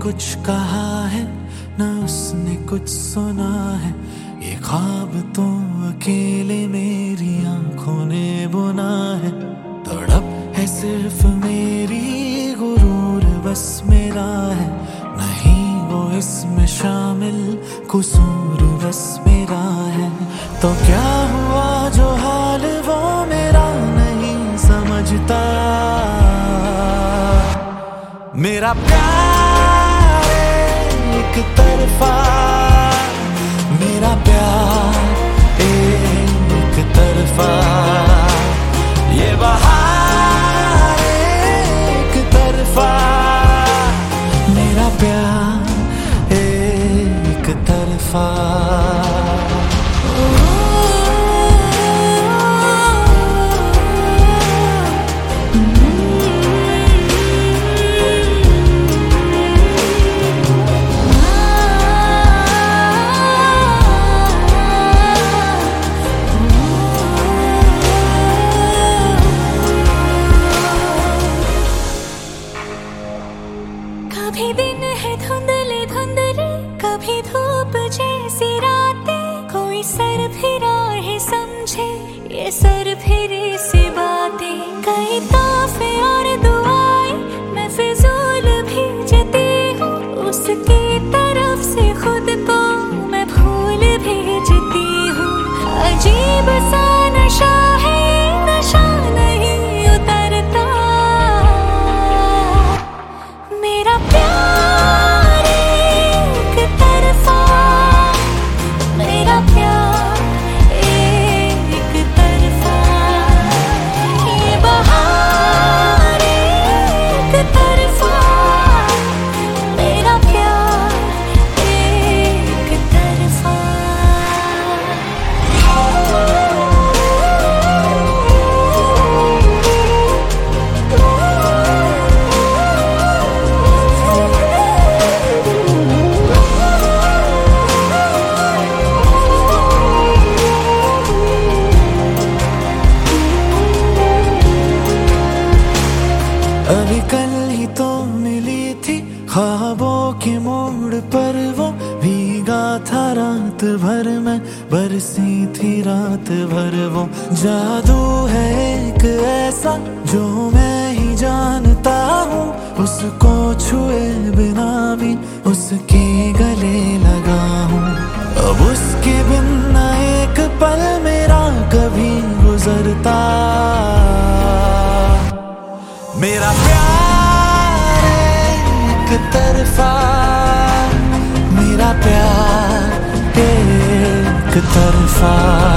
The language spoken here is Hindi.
कुछ कहा है न उसने कुछ सुना है, ये ख्वाब तो अकेले मेरी आंखों ने बुना है। तड़प है सिर्फ मेरी, गुरूर बस मेरा है, नहीं वो इसमें शामिल, कसूर बस मेरा है। तो क्या हुआ जो हाल वो मेरा नहीं समझता, मेरा प्यार एक तरफा, मेरा प्यार एक तरफा, ये बहार एक तरफा, मेरा प्यार एक तरफा। कभी दिन है धुंधले धुंधले, कभी धूप जैसी रातें, कोई सर फिरा है समझे ये सर फिरे सी बातें। कई तोहफे और दुआएं मैं फिजूल भेजती हूँ, उसकी तरफ से खुद को मैं भूल भेजती हूँ। अजीब सा नशा है, नशा नहीं उतरता, मेरा प्यार एक तरफा, मेरा प्यार एक तरफा, ये बहार एक तरफा, मेरा प्यार एक तरफा। अभी कल ही तो मिली थी ख्वाबों के मोड़ पर, वो भीगा था रात भर मैं, बरसी थी रात भर वो। जादू है एक ऐसा जो मैं ही जानता हूँ, उसको छुए बिना भी उसके गले लगा हूँ। अब उसके बिन न एक पल मेरा कभी गुजरता, मेरा प्यार एक तरफा, मेरा प्यार एक तरफा।